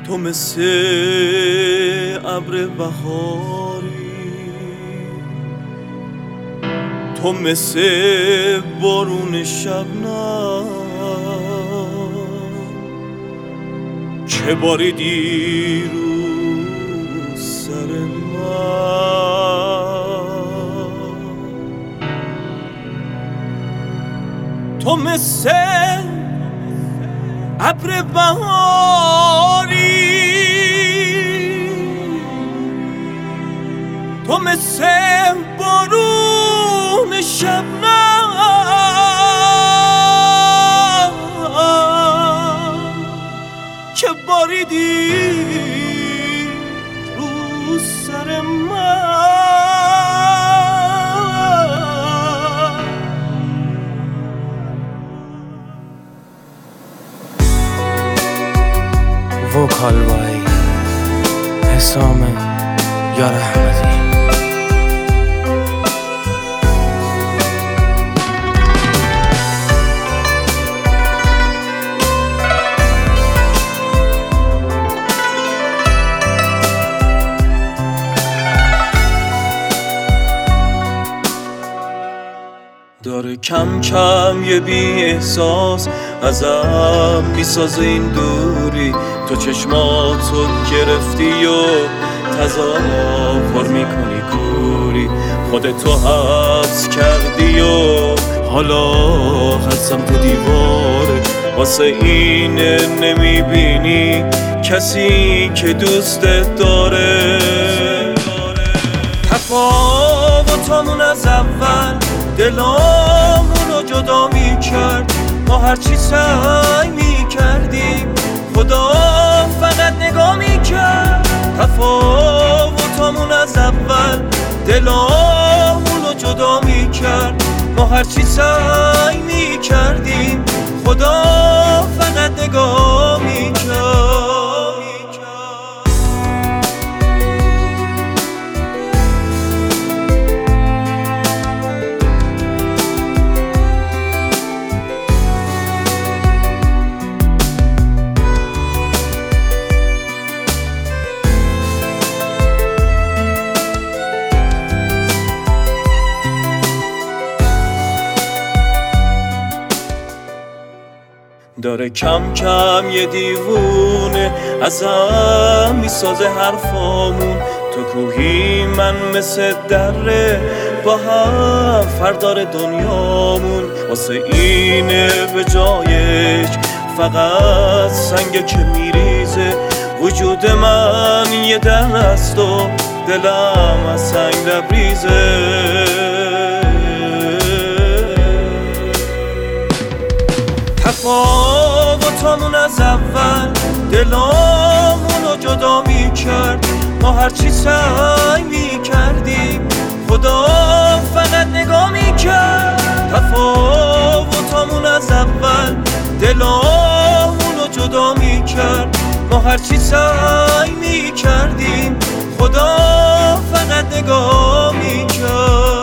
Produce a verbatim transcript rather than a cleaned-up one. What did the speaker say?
تو مثل ابر بهاری، تو مثل بارون شبنم که باریدی رو سر من. تو مثل ابر بهاری، تو مثل بارون شبنم که باریدی رو سر من. وکال بایی حسام یار احمدی. داره کم کم یه بی احساس ازم میسازه این دوری، تو چشماتو گرفتی و تظاهر میکنی کوری، خودتو حبس کردی و حالا هر سمت دیواره، واسه اینه نمیبینی کسی که دوستت داره. تفاوتامون از اول دلامونو جدا میکرد، ما هرچی سعی میکردیم خدا فقط نگاه میکرد. تفاوتامون از اول دلامونو جدا میکرد، ما هرچی سعی میکردیم خدا فقط نگاه میکرد. داره کم کم یه دیوونه ازم میسازه حرفامون، تو کوهی من مثل دره با هم فردار دنیامون، واسه اینه به جایش فقط سنگ که میریزه، وجود من یه در است و دلم از سنگ لبریزه. تفاوتامون از اول دلامونو جدا میکرد، ما هرچی سعی میکردیم خدا فقط نگاه میکرد. تفاوتامون از اول دلامونو جدا میکرد، ما هرچی سعی میکردیم خدا فقط نگاه میکرد.